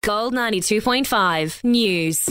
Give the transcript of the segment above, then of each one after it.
Gold 92.5 News.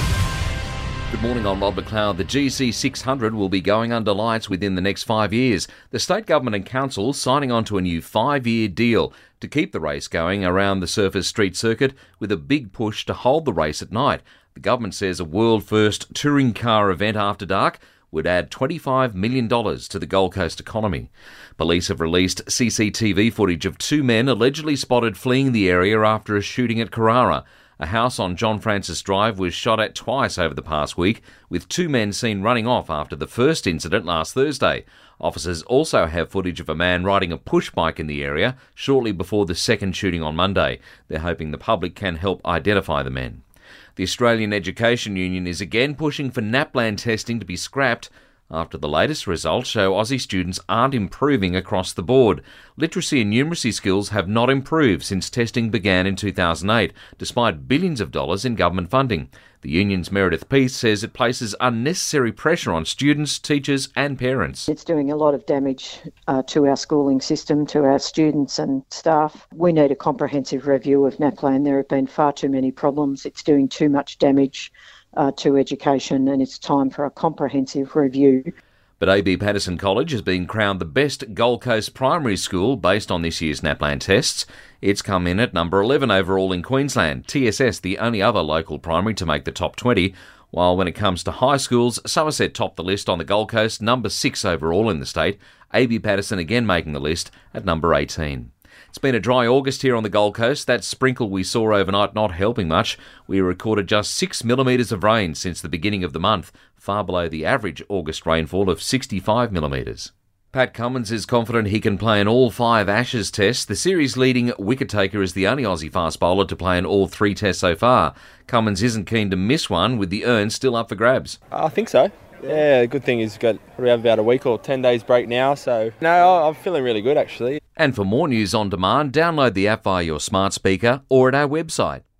Good morning, I'm Rob McLeod. The GC600 will be going under lights within the next 5 years. The state government and council signing on to a new 5-year deal to keep the race going around the Surfers Street Circuit, with a big push to hold the race at night. The government says a world-first touring car event after dark would add $25 million to the Gold Coast economy. Police have released CCTV footage of 2 men allegedly spotted fleeing the area after a shooting at Carrara. A house on John Francis Drive was shot at twice over the past week, with 2 men seen running off after the first incident last Thursday. Officers also have footage of a man riding a push bike in the area shortly before the second shooting on Monday. They're hoping the public can help identify the men. The Australian Education Union is again pushing for NAPLAN testing to be scrapped after the latest results show Aussie students aren't improving across the board. Literacy and numeracy skills have not improved since testing began in 2008, despite billions of dollars in government funding. The union's Meredith Peace says it places unnecessary pressure on students, teachers and parents. It's doing a lot of damage to our schooling system, to our students and staff. We need a comprehensive review of NAPLAN. There have been far too many problems. It's doing too much damage to education, and it's time for a comprehensive review. But AB Patterson College has been crowned the best Gold Coast primary school based on this year's NAPLAN tests. It's come in at number 11 overall in Queensland, TSS the only other local primary to make the top 20, while when it comes to high schools, Somerset topped the list on the Gold Coast, number 6 overall in the state, AB Patterson again making the list at number 18. It's been a dry August here on the Gold Coast. That sprinkle we saw overnight not helping much. We recorded just 6 millimetres of rain since the beginning of the month, far below the average August rainfall of 65 millimetres. Pat Cummins is confident he can play in all 5 Ashes tests. The series leading wicket-taker is the only Aussie fast bowler to play in all 3 tests so far. Cummins isn't keen to miss one, with the urn still up for grabs. I think so. Yeah, the good thing is we have about a week or 10 days break now, so no, I'm feeling really good actually. And for more news on demand, download the app via your smart speaker or at our website.